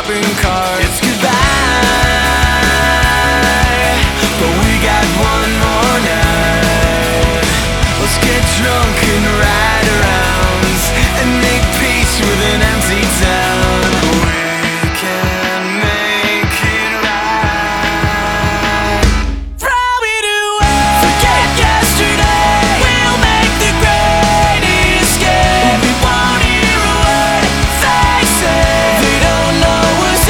shopping cart. It's goodbye, but we got one more night. Let's get drunk and ride around and make peace with an empty town. We can make it right. Throw it away, forget yesterday. We'll make the great escape. We won't hear a word they say. They don't know us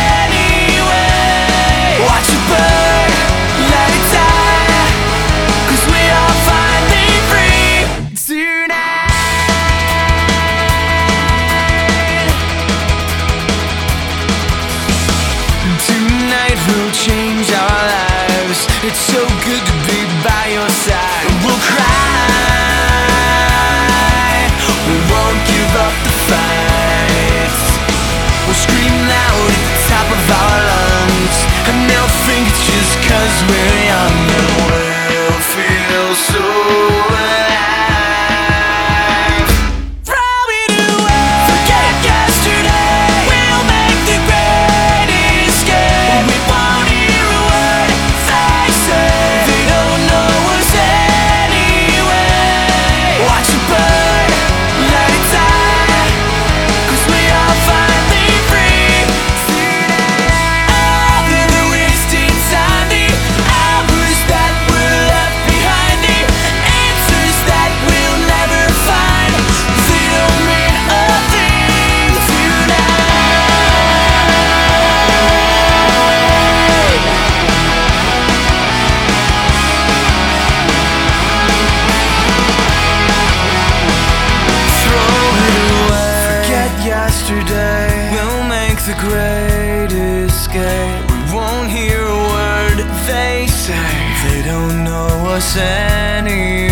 anyway. Watch it burn, let it die, 'cause we are finally free tonight. Tonight we'll change our lives. It's so good to be by your side. We'll cry, we won't give up the fight. We'll scream loud at the top of our lungs, and they'll think it's just 'cause we're young. And we'll feel so alive. Throw it away, forget yesterday. We'll make the great escape. We won't hear a word they say. They don't know us anyway. Watch it burn, let it die, 'cause we are finally free tonight. After the wasted time, the hours that were left behind, the answers that we'll never find, they don't mean a thing tonight. Throw it away, forget yesterday. We'll make the great escape. We won't hear a word they say. They don't know us anyway.